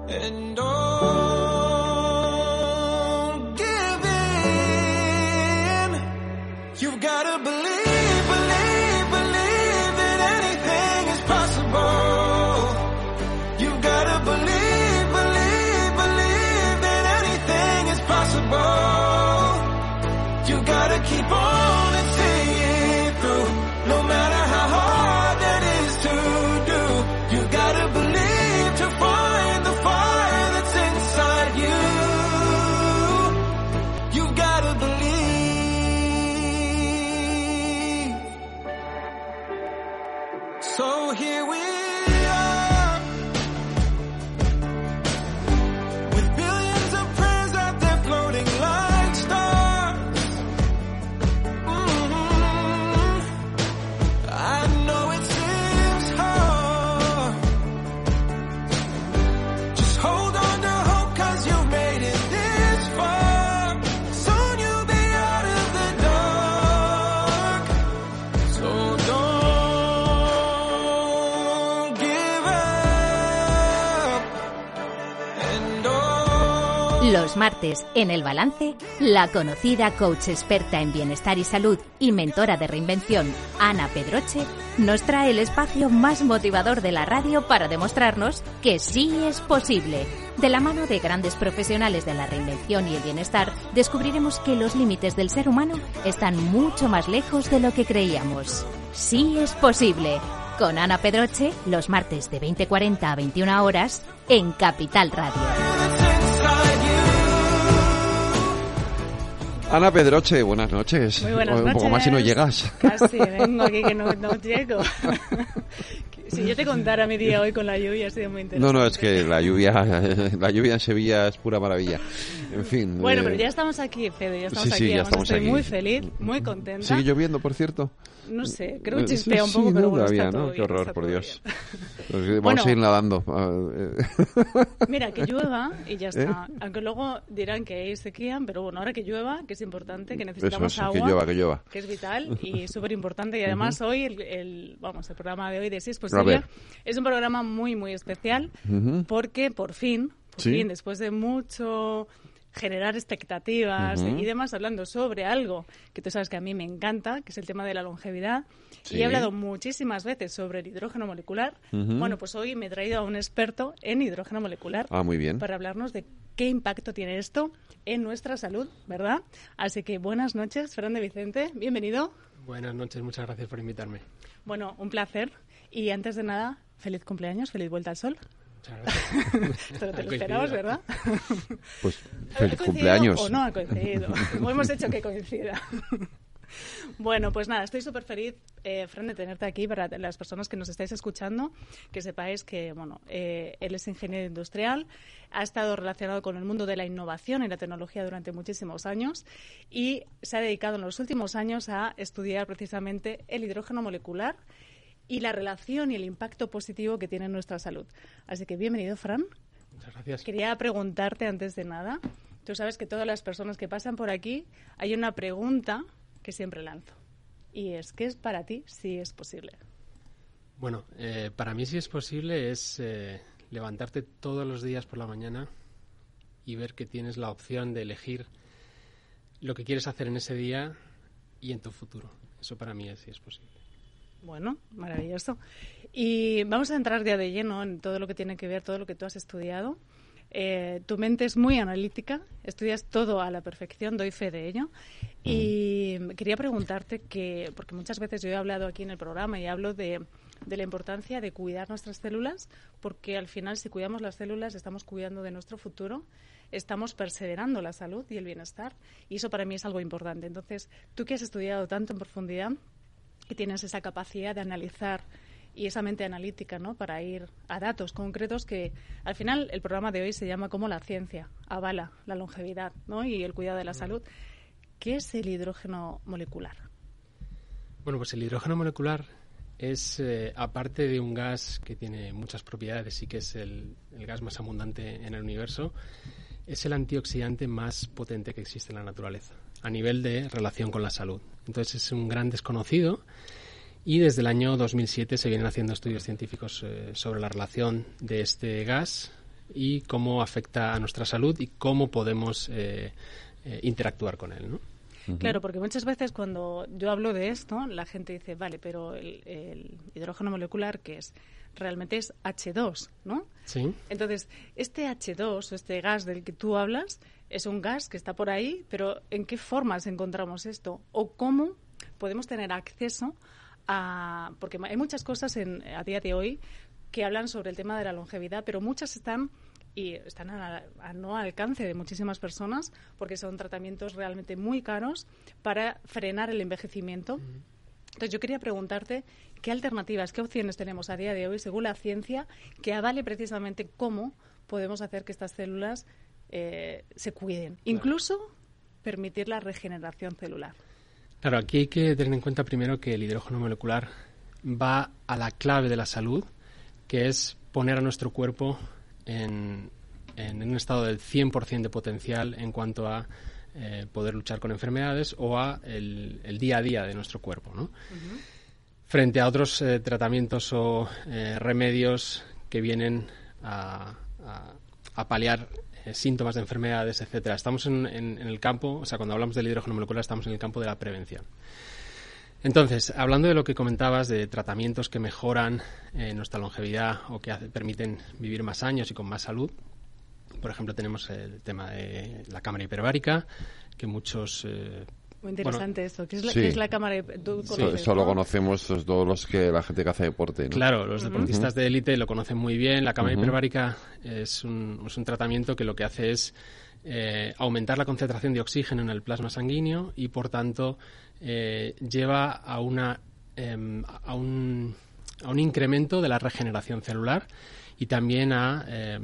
And don't give in. You've got to believe, believe, believe that anything is possible. You've got to believe, believe, believe that anything is possible. You've got to keep on and see it through, no matter how hard that is to do. You've got to believe to find the fire that's inside you. You've got to believe. So here we are, with billions of prayers out there floating like stars. I know it seems hard. Just hold on to hope, 'cause you've made it this far. Soon you'll be out of the dark. So don't give up. And don't. Los martes, en El Balance, la conocida coach experta en bienestar y salud y mentora de reinvención, Ana Pedroche, nos trae el espacio más motivador de la radio para demostrarnos que sí es posible. De la mano de grandes profesionales de la reinvención y el bienestar, descubriremos que los límites del ser humano están mucho más lejos de lo que creíamos. Sí es posible. Con Ana Pedroche, los martes de 20:40 a 21 horas, en Capital Radio. Ana Pedroche, buenas noches. Muy buenas Un noches. poco más si no llegas. Casi, vengo aquí que no llego. Si yo te contara mi día hoy con la lluvia, ha sido muy interesante. No, es que la lluvia en Sevilla es pura maravilla. En fin. Bueno, pero ya estamos aquí, Fede, ya estamos sí, aquí. ya Además, estamos estoy aquí. muy feliz, muy contenta. ¿Sigue lloviendo, por cierto? No sé, creo que chispea un poco, pero bueno, todavía, está todo ¿no? bien. Qué horror, está por todo Dios. bien. Vamos a ir nadando. Mira, que llueva y ya está. Aunque luego dirán que hay sequía, pero bueno, ahora que llueva, que es importante, que necesitamos Eso es, agua. que llueva. Que es vital y súper importante. Y además hoy, el programa de hoy de Sí es Posible, es un programa muy, muy especial porque por fin, después de mucho generar expectativas y demás, hablando sobre algo que tú sabes que a mí me encanta, que es el tema de la longevidad. Y he hablado muchísimas veces sobre el hidrógeno molecular. Bueno, pues hoy me he traído a un experto en hidrógeno molecular. Muy bien. Para hablarnos de qué impacto tiene esto en nuestra salud, ¿verdad? Así que buenas noches, Fran de Vicente, bienvenido. Buenas noches, muchas gracias por invitarme. Bueno, un placer. Y antes de nada, feliz cumpleaños, feliz vuelta al sol. Muchas gracias. Esto no te lo esperabas, ¿verdad? Pues feliz cumpleaños. ¿O no ha coincidido? O hemos hecho que coincida. Bueno, pues nada, estoy súper feliz, Fran, de tenerte aquí. Para las personas que nos estáis escuchando, que sepáis que, bueno, él es ingeniero industrial, ha estado relacionado con el mundo de la innovación y la tecnología durante muchísimos años y se ha dedicado en los últimos años a estudiar precisamente el hidrógeno molecular y la relación y el impacto positivo que tiene en nuestra salud. Así que bienvenido, Fran. Muchas gracias. Quería preguntarte antes de nada, tú sabes que todas las personas que pasan por aquí hay una pregunta que siempre lanzo, y es, ¿qué es para ti si es posible? Bueno, para mí si es posible es levantarte todos los días por la mañana y ver que tienes la opción de elegir lo que quieres hacer en ese día y en tu futuro. Eso para mí es si es posible. Bueno, maravilloso. Y vamos a entrar ya de lleno en todo lo que tiene que ver, todo lo que tú has estudiado. Tu mente es muy analítica, estudias todo a la perfección, doy fe de ello. Y quería preguntarte que, porque muchas veces yo he hablado aquí en el programa y hablo de la importancia de cuidar nuestras células, porque al final si cuidamos las células estamos cuidando de nuestro futuro, estamos perseverando la salud y el bienestar, y eso para mí es algo importante. Entonces, tú que has estudiado tanto en profundidad, que tienes esa capacidad de analizar y esa mente analítica, ¿no?, para ir a datos concretos, que al final el programa de hoy se llama Cómo la ciencia avala la longevidad, ¿no?, y el cuidado de la salud. ¿Qué es el hidrógeno molecular? Bueno, pues el hidrógeno molecular es, aparte de un gas que tiene muchas propiedades y que es el gas más abundante en el universo, es el antioxidante más potente que existe en la naturaleza, a nivel de relación con la salud. Entonces es un gran desconocido. Y desde el año 2007 se vienen haciendo estudios científicos sobre la relación de este gas y cómo afecta a nuestra salud y cómo podemos interactuar con él, ¿no? Claro, porque muchas veces cuando yo hablo de esto, la gente dice, vale, pero el hidrógeno molecular, ¿qué es? Realmente es H2, ¿no? Sí. Entonces, este H2, este gas del que tú hablas, es un gas que está por ahí, pero ¿en qué formas encontramos esto? ¿O cómo podemos tener acceso a...? Porque hay muchas cosas a día de hoy que hablan sobre el tema de la longevidad, pero muchas están a no alcance de muchísimas personas porque son tratamientos realmente muy caros para frenar el envejecimiento. Entonces yo quería preguntarte qué alternativas, qué opciones tenemos a día de hoy según la ciencia que avale precisamente cómo podemos hacer que estas células se cuiden, incluso permitir la regeneración celular. Claro, aquí hay que tener en cuenta primero que el hidrógeno molecular va a la clave de la salud, que es poner a nuestro cuerpo en un estado del 100% de potencial en cuanto a poder luchar con enfermedades o a el día a día de nuestro cuerpo, ¿no? Uh-huh. Frente a otros tratamientos o remedios que vienen a paliar síntomas de enfermedades, etcétera. Estamos en el campo, o sea, cuando hablamos del hidrógeno molecular estamos en el campo de la prevención. Entonces, hablando de lo que comentabas de tratamientos que mejoran nuestra longevidad o que permiten vivir más años y con más salud, por ejemplo, tenemos el tema de la cámara hiperbárica, que muchos... Muy interesante esto. ¿Qué es la, sí. ¿qué es la cámara? ¿Tú conoces, eso ¿no? lo conocemos todos los que la gente que hace deporte, ¿no? Claro, los deportistas de élite lo conocen muy bien. La cámara hiperbárica es un tratamiento que lo que hace es aumentar la concentración de oxígeno en el plasma sanguíneo y, por tanto, lleva a un incremento de la regeneración celular y también a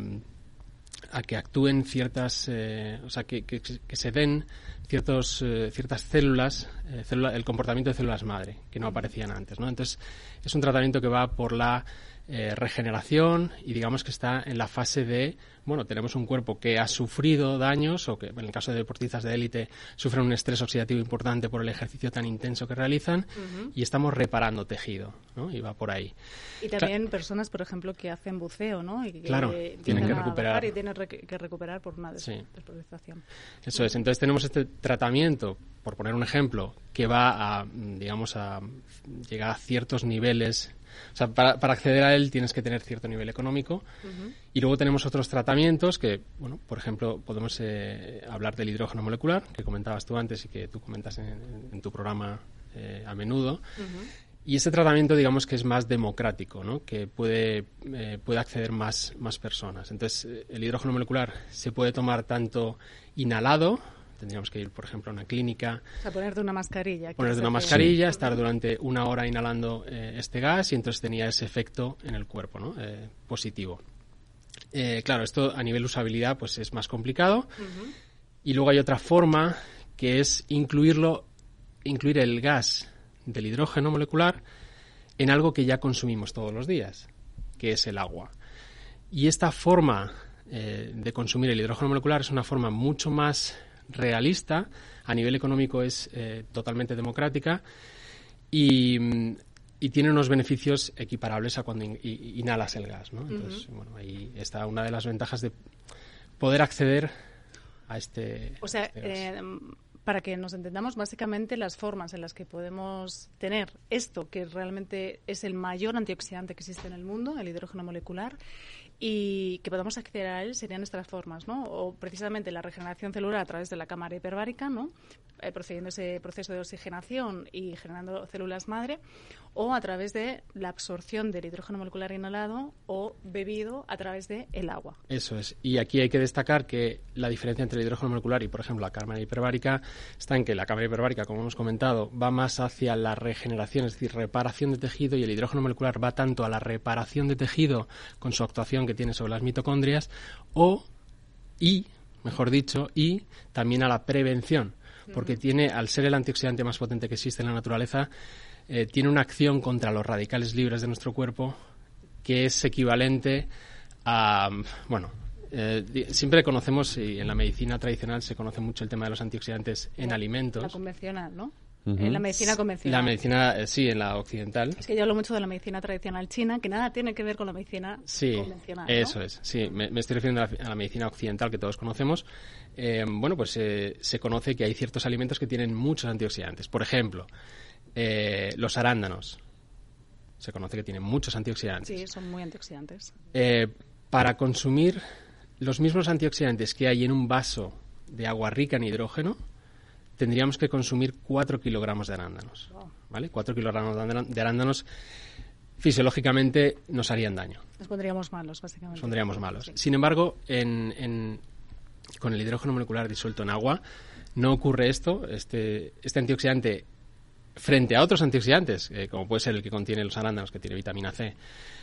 que actúen ciertas, o sea, que se den ciertas células, el comportamiento de células madre, que no aparecían antes, ¿no? Entonces, es un tratamiento que va por la regeneración y digamos que está en la fase de, bueno, tenemos un cuerpo que ha sufrido daños o que en el caso de deportistas de élite sufren un estrés oxidativo importante por el ejercicio tan intenso que realizan y estamos reparando tejido, ¿no? Y va por ahí. Y también personas, por ejemplo, que hacen buceo, ¿no? Y que tienen que recuperar. Y tienen que recuperar por una despresurización. Eso es. Entonces tenemos este tratamiento, por poner un ejemplo, que va a, digamos, a llegar a ciertos niveles. O sea, para acceder a él tienes que tener cierto nivel económico. Y luego tenemos otros tratamientos que, bueno, por ejemplo, podemos hablar del hidrógeno molecular, que comentabas tú antes y que tú comentas en tu programa a menudo. Y este tratamiento, digamos, que es más democrático, ¿no? Que puede acceder más personas. Entonces, el hidrógeno molecular se puede tomar tanto inhalado. Tendríamos que ir, por ejemplo, a una clínica. O sea, ponerte una mascarilla. Ponerte una mascarilla, estar durante 1 hora inhalando este gas y entonces tenía ese efecto en el cuerpo, ¿no? Positivo. Claro, esto a nivel usabilidad pues es más complicado. Y luego hay otra forma que es incluir el gas del hidrógeno molecular en algo que ya consumimos todos los días, que es el agua. Y esta forma de consumir el hidrógeno molecular es una forma mucho más realista, a nivel económico es totalmente democrática y tiene unos beneficios equiparables a cuando inhalas el gas, ¿no? Entonces, bueno, ahí está una de las ventajas de poder acceder a este... O sea, para que nos entendamos, básicamente las formas en las que podemos tener esto, que realmente es el mayor antioxidante que existe en el mundo, el hidrógeno molecular, y que podamos acceder a él serían estas formas, ¿no? O precisamente la regeneración celular a través de la cámara hiperbárica, ¿no? Procediendo ese proceso de oxigenación y generando células madre, o a través de la absorción del hidrógeno molecular inhalado o bebido a través del agua. Eso es. Y aquí hay que destacar que la diferencia entre el hidrógeno molecular y, por ejemplo, la cámara hiperbárica está en que la cámara hiperbárica, como hemos comentado, va más hacia la regeneración, es decir, reparación de tejido, y el hidrógeno molecular va tanto a la reparación de tejido con su actuación que tiene sobre las mitocondrias y también a la prevención, porque tiene, al ser el antioxidante más potente que existe en la naturaleza, tiene una acción contra los radicales libres de nuestro cuerpo que es equivalente a, siempre conocemos, y en la medicina tradicional se conoce mucho el tema de los antioxidantes en alimentos. La convencional, ¿no? En la medicina convencional. La medicina, sí, en la occidental. Es que yo hablo mucho de la medicina tradicional china, que nada tiene que ver con la medicina convencional, ¿no? Eso es. Sí, me estoy refiriendo a la medicina occidental que todos conocemos. Bueno, pues se conoce que hay ciertos alimentos que tienen muchos antioxidantes. Por ejemplo, los arándanos. Se conoce que tienen muchos antioxidantes. Sí, son muy antioxidantes. Para consumir los mismos antioxidantes que hay en un vaso de agua rica en hidrógeno, tendríamos que consumir 4 kilogramos de arándanos. ¿Vale? 4 kilogramos de arándanos fisiológicamente nos harían daño. Nos pondríamos malos, básicamente. Nos pondríamos malos. Sí. Sin embargo, con el hidrógeno molecular disuelto en agua no ocurre esto. Este antioxidante, frente a otros antioxidantes, como puede ser el que contiene los arándanos, que tiene vitamina C,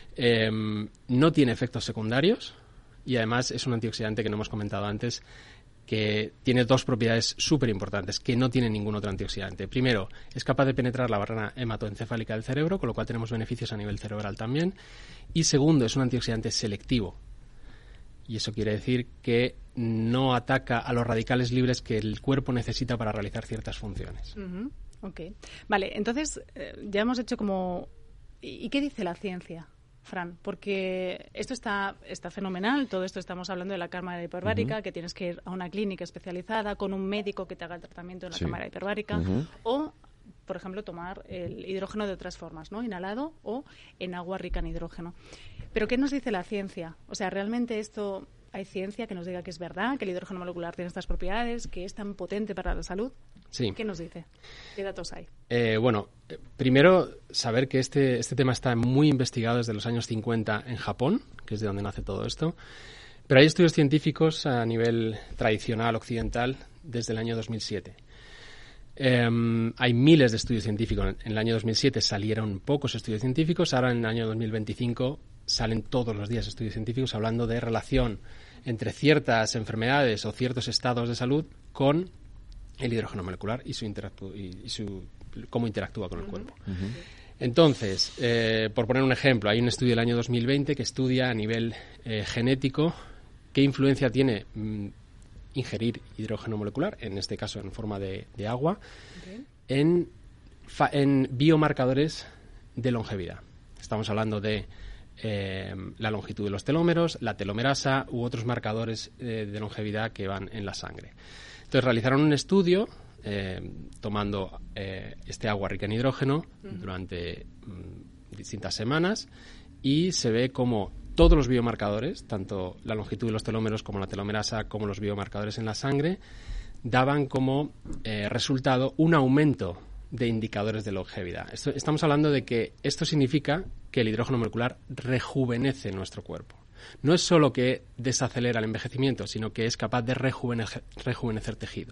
no tiene efectos secundarios y además es un antioxidante que no hemos comentado antes, que tiene dos propiedades súper importantes que no tiene ningún otro antioxidante. Primero, es capaz de penetrar la barrera hematoencefálica del cerebro, con lo cual tenemos beneficios a nivel cerebral también. Y segundo, es un antioxidante selectivo. Y eso quiere decir que no ataca a los radicales libres que el cuerpo necesita para realizar ciertas funciones. Uh-huh. Ok. Vale, entonces ya hemos hecho como... ¿Y qué dice la ciencia, Fran? Porque esto está fenomenal, todo esto estamos hablando de la cámara hiperbárica, que tienes que ir a una clínica especializada con un médico que te haga el tratamiento en la cámara hiperbárica, o, por ejemplo, tomar el hidrógeno de otras formas, ¿no? Inhalado o en agua rica en hidrógeno. Pero ¿qué nos dice la ciencia? O sea, ¿realmente esto hay ciencia que nos diga que es verdad, que el hidrógeno molecular tiene estas propiedades, que es tan potente para la salud? Sí. ¿Qué nos dice? ¿Qué datos hay? Bueno, primero saber que este tema está muy investigado desde los años 50 en Japón, que es de donde nace todo esto. Pero hay estudios científicos a nivel tradicional occidental desde el año 2007. Hay miles de estudios científicos. En el año 2007 salieron pocos estudios científicos. Ahora, en el año 2025, salen todos los días estudios científicos hablando de relación entre ciertas enfermedades o ciertos estados de salud con el hidrógeno molecular y cómo interactúa con el cuerpo. Entonces, por poner un ejemplo, hay un estudio del año 2020 que estudia a nivel genético qué influencia tiene ingerir hidrógeno molecular, en este caso en forma de agua, en biomarcadores de longevidad. Estamos hablando de la longitud de los telómeros, la telomerasa u otros marcadores de longevidad que van en la sangre. Entonces realizaron un estudio tomando este agua rica en hidrógeno durante distintas semanas y se ve como todos los biomarcadores, tanto la longitud de los telómeros como la telomerasa, como los biomarcadores en la sangre, daban como resultado un aumento de indicadores de longevidad. Estamos hablando de que esto significa que el hidrógeno molecular rejuvenece nuestro cuerpo. No es solo que desacelera el envejecimiento, sino que es capaz de rejuvenecer tejido.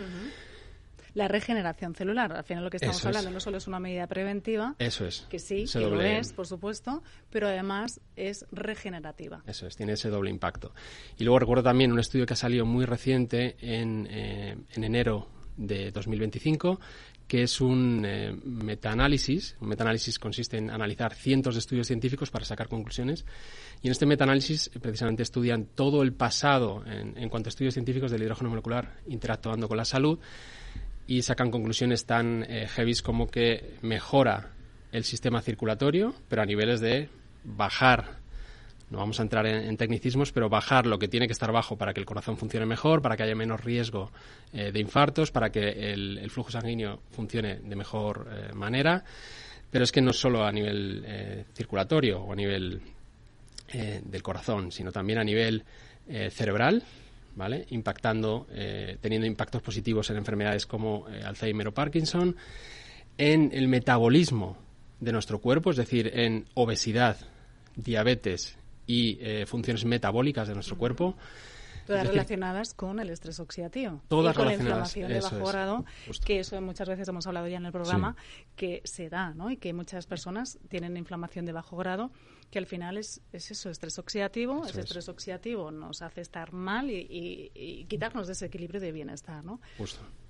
La regeneración celular, al final lo que estamos hablando no solo es una medida preventiva, eso es, que sí, que lo es, por supuesto, pero además es regenerativa. Eso es, tiene ese doble impacto. Y luego recuerdo también un estudio que ha salido muy reciente en enero de 2025, que es un metaanálisis. Un metaanálisis consiste en analizar cientos de estudios científicos para sacar conclusiones. Y en este metaanálisis precisamente estudian todo el pasado en cuanto a estudios científicos del hidrógeno molecular interactuando con la salud y sacan conclusiones tan heavy como que mejora el sistema circulatorio, pero a niveles de bajar, no vamos a entrar en tecnicismos, pero bajar lo que tiene que estar bajo para que el corazón funcione mejor, para que haya menos riesgo de infartos, para que el flujo sanguíneo funcione de mejor manera. Pero es que no solo a nivel circulatorio o a nivel del corazón, sino también a nivel cerebral, ¿vale? Impactando, teniendo impactos positivos en enfermedades como Alzheimer o Parkinson, en el metabolismo de nuestro cuerpo, es decir, en obesidad, diabetes y funciones metabólicas de nuestro cuerpo. Todas relacionadas con el estrés oxidativo. Todas y con la relacionadas, inflamación de bajo grado, justo. que eso muchas veces hemos hablado ya en el programa, que se da, ¿no? Y que muchas personas tienen inflamación de bajo grado, que al final es eso, estrés oxidativo. Ese estrés oxidativo nos hace estar mal y quitarnos de ese equilibrio de bienestar, ¿no? Justo.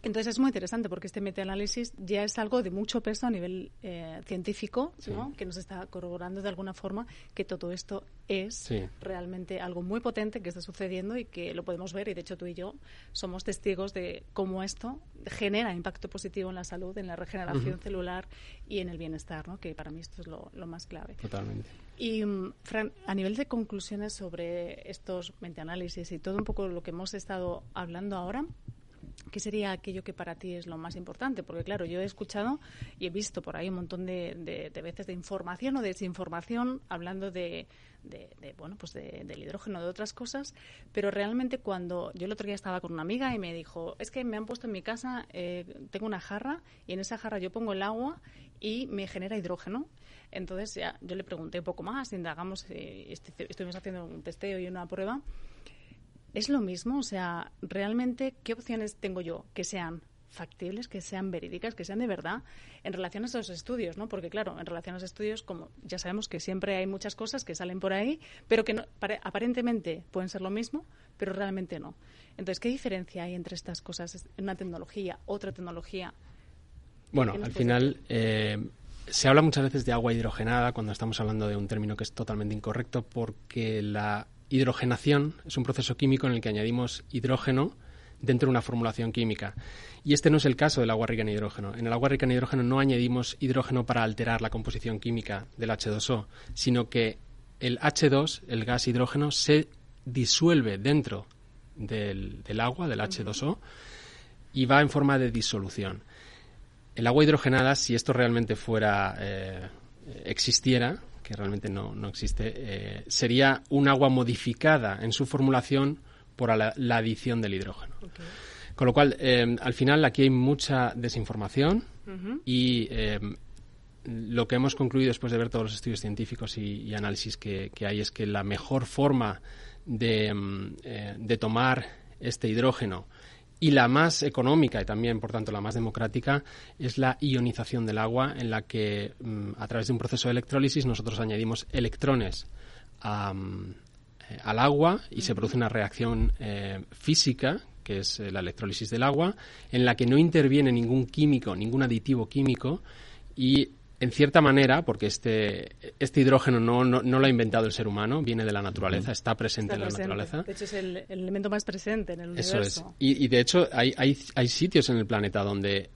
Entonces es muy interesante porque este metaanálisis ya es algo de mucho peso a nivel científico, ¿no? Que nos está corroborando de alguna forma que todo esto es realmente algo muy potente que está sucediendo y que lo podemos ver, y de hecho tú y yo somos testigos de cómo esto genera impacto positivo en la salud, en la regeneración celular y en el bienestar, ¿no? Que para mí esto es lo más clave. Totalmente. Y, Fran, a nivel de conclusiones sobre estos metaanálisis y todo un poco lo que hemos estado hablando ahora, ¿qué sería aquello que para ti es lo más importante? Porque, claro, yo he escuchado y he visto por ahí un montón de veces de información o desinformación hablando del hidrógeno, de otras cosas, pero realmente cuando yo el otro día estaba con una amiga y me dijo, es que me han puesto en mi casa, tengo una jarra y en esa jarra yo pongo el agua y me genera hidrógeno. Entonces ya yo le pregunté un poco más, indagamos, estuvimos haciendo un testeo y una prueba. ¿Es lo mismo? O sea, realmente, ¿qué opciones tengo yo que sean factibles, que sean verídicas, que sean de verdad en relación a esos estudios, ¿no? Porque, claro, en relación a los estudios, como ya sabemos que siempre hay muchas cosas que salen por ahí, pero que no, aparentemente pueden ser lo mismo, pero realmente no. Entonces, ¿qué diferencia hay entre estas cosas? Una tecnología, otra tecnología. Bueno, al final se habla muchas veces de agua hidrogenada cuando estamos hablando de un término que es totalmente incorrecto, porque la hidrogenación es un proceso químico en el que añadimos hidrógeno dentro de una formulación química. Y este no es el caso del agua rica en hidrógeno. En el agua rica en hidrógeno no añadimos hidrógeno para alterar la composición química del H2O, sino que el H2, el gas hidrógeno, se disuelve dentro del agua, del H2O, y va en forma de disolución. El agua hidrogenada, si esto realmente existiera, que realmente no existe, sería un agua modificada en su formulación por la adición del hidrógeno. Okay. Con lo cual, al final, aquí hay mucha desinformación y lo que hemos concluido después de ver todos los estudios científicos y análisis que hay es que la mejor forma de tomar este hidrógeno y la más económica y también, por tanto, la más democrática es la ionización del agua, en la que a través de un proceso de electrólisis nosotros añadimos electrones al agua y se produce una reacción física, que es la electrólisis del agua, en la que no interviene ningún químico, ningún aditivo químico y, en cierta manera, porque este hidrógeno no lo ha inventado el ser humano, viene de la naturaleza, está presente en la naturaleza. De hecho, es el elemento más presente en el universo. Eso es. Y de hecho, hay sitios en el planeta donde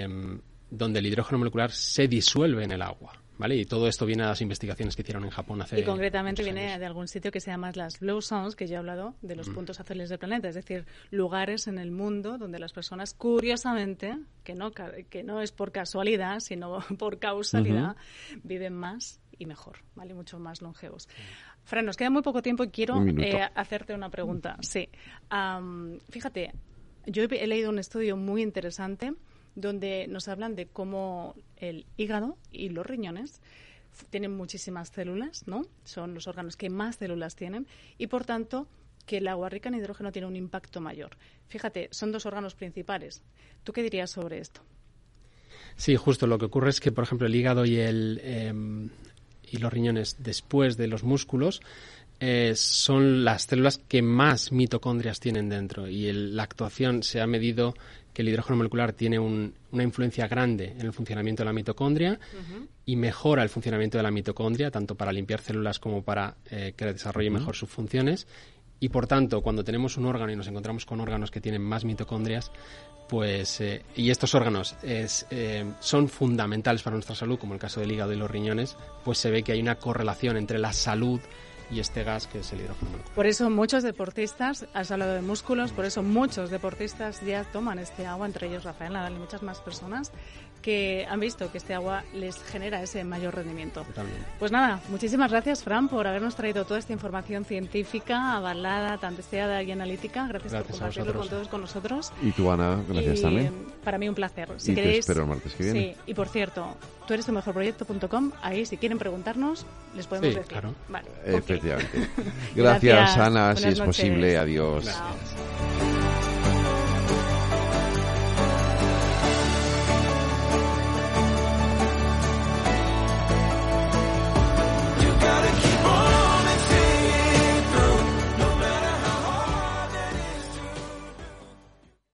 el hidrógeno molecular se disuelve en el agua, ¿vale? Y todo esto viene de las investigaciones que hicieron en Japón hace. Y concretamente viene de algún sitio que se llama las Blue Zones, que ya he hablado de los puntos azules del planeta, es decir, lugares en el mundo donde las personas, curiosamente, que no es por casualidad, sino por causalidad, viven más y mejor, ¿vale? Mucho más longevos. Fran, nos queda muy poco tiempo y quiero hacerte una pregunta. Sí. Fíjate, yo he leído un estudio muy interesante donde nos hablan de cómo el hígado y los riñones tienen muchísimas células, ¿no? Son los órganos que más células tienen y, por tanto, que el agua rica en hidrógeno tiene un impacto mayor. Fíjate, son dos órganos principales. ¿Tú qué dirías sobre esto? Sí, justo. Lo que ocurre es que, por ejemplo, el hígado y los riñones, después de los músculos, son las células que más mitocondrias tienen dentro y la actuación se ha medido que el hidrógeno molecular tiene una influencia grande en el funcionamiento de la mitocondria y mejora el funcionamiento de la mitocondria, tanto para limpiar células como para que desarrolle mejor sus funciones. Y, por tanto, cuando tenemos un órgano y nos encontramos con órganos que tienen más mitocondrias, pues y estos órganos son fundamentales para nuestra salud, como el caso del hígado y los riñones, pues se ve que hay una correlación entre la salud y este gas que es el hidrógeno molecular. Por eso muchos deportistas, has hablado de músculos, por eso muchos deportistas ya toman este agua, entre ellos Rafael Nadal y muchas más personas que han visto que este agua les genera ese mayor rendimiento. Totalmente. Pues nada, muchísimas gracias, Fran, por habernos traído toda esta información científica, avalada, tan deseada y analítica. Gracias por compartirlo con todos con nosotros. Y tú, Ana, gracias también. Para mí un placer. Si queréis, te espero el martes que viene. Sí, y por cierto, tueresttumejorproyecto.com, ahí si quieren preguntarnos, les podemos decir. Claro. Vale, efectivamente. Gracias, Ana, si es posible. Adiós. Chao.